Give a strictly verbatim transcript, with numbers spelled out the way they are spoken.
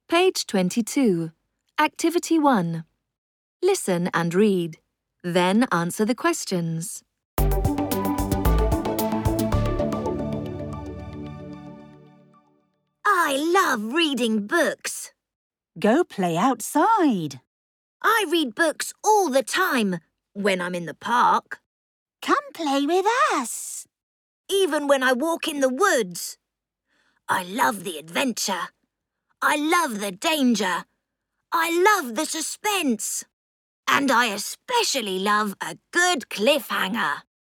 Page twenty-two. Activity one. Listen and read. Then answer the questions. I love reading books. Go play outside. I read books all the time when I'm in the park. Come play with us. Even when I walk in the woods. I love the adventure. I love the danger. I love the suspense. And I especially love a good cliffhanger.